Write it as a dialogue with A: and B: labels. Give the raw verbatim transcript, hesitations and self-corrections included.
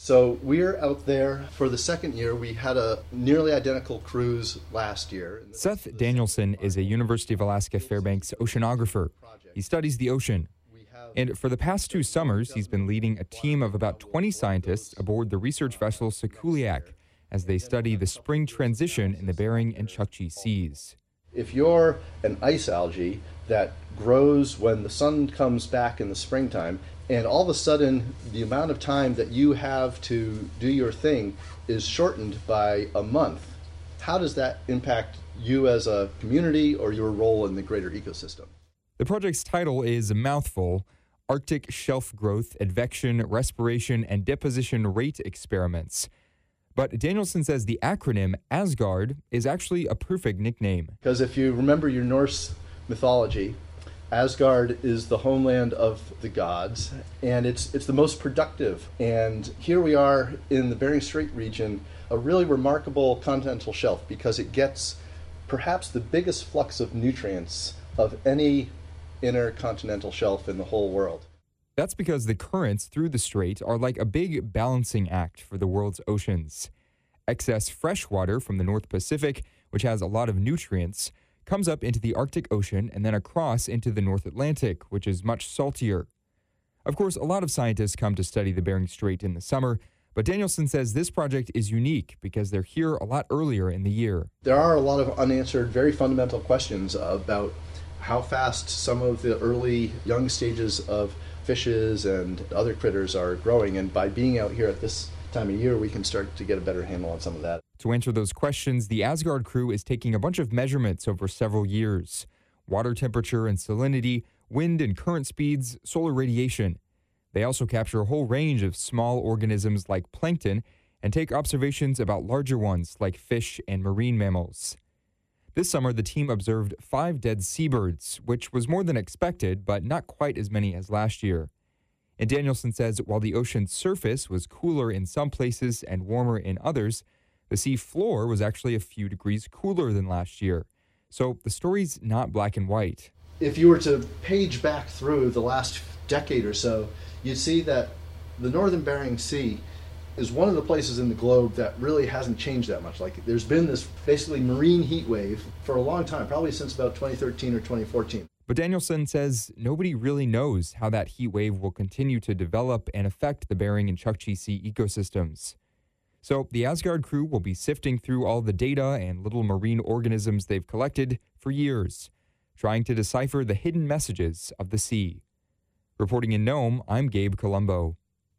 A: So we're out there for the second year. We had a nearly identical cruise last year.
B: Seth Danielson is a University of Alaska Fairbanks oceanographer. He studies the ocean. And for the past two summers, he's been leading a team of about twenty scientists aboard the research vessel Sikuliak as they study the spring transition in the Bering and Chukchi Seas.
A: If you're an ice algae that grows when the sun comes back in the springtime, and all of a sudden the amount of time that you have to do your thing is shortened by a month, how does that impact you as a community or your role in the greater ecosystem?
B: The project's title is a mouthful: Arctic Shelf Growth, Advection, Respiration, and Deposition Rate Experiments. But Danielson says the acronym ASGARD is actually a perfect nickname.
A: Because if you remember your Norse mythology, Asgard is the homeland of the gods, and it's it's the most productive. And here we are in the Bering Strait region, a really remarkable continental shelf because it gets perhaps the biggest flux of nutrients of any intercontinental shelf in the whole world.
B: That's because the currents through the strait are like a big balancing act for the world's oceans. Excess fresh water from the North Pacific, which has a lot of nutrients, comes up into the Arctic Ocean and then across into the North Atlantic, which is much saltier. Of course, a lot of scientists come to study the Bering Strait in the summer, but Danielson says this project is unique because they're here a lot earlier in the year.
A: There are a lot of unanswered, very fundamental questions about how fast some of the early young stages of fishes and other critters are growing, and by being out here at this time of year, we can start to get a better handle on some of that.
B: To answer those questions, the ASGARD crew is taking a bunch of measurements over several years: water temperature and salinity, wind and current speeds, solar radiation. They also capture a whole range of small organisms like plankton and take observations about larger ones like fish and marine mammals. This summer, the team observed five dead seabirds, which was more than expected, but not quite as many as last year. And Danielson says while the ocean's surface was cooler in some places and warmer in others, the sea floor was actually a few degrees cooler than last year. So the story's not black and white.
A: If you were to page back through the last decade or so, you'd see that the northern Bering Sea is one of the places in the globe that really hasn't changed that much. Like, there's been this basically marine heat wave for a long time, probably since about twenty thirteen or twenty fourteen.
B: But Danielson says nobody really knows how that heat wave will continue to develop and affect the Bering and Chukchi Sea ecosystems. So the ASGARD crew will be sifting through all the data and little marine organisms they've collected for years, trying to decipher the hidden messages of the sea. Reporting in Nome, I'm Gabe Colombo.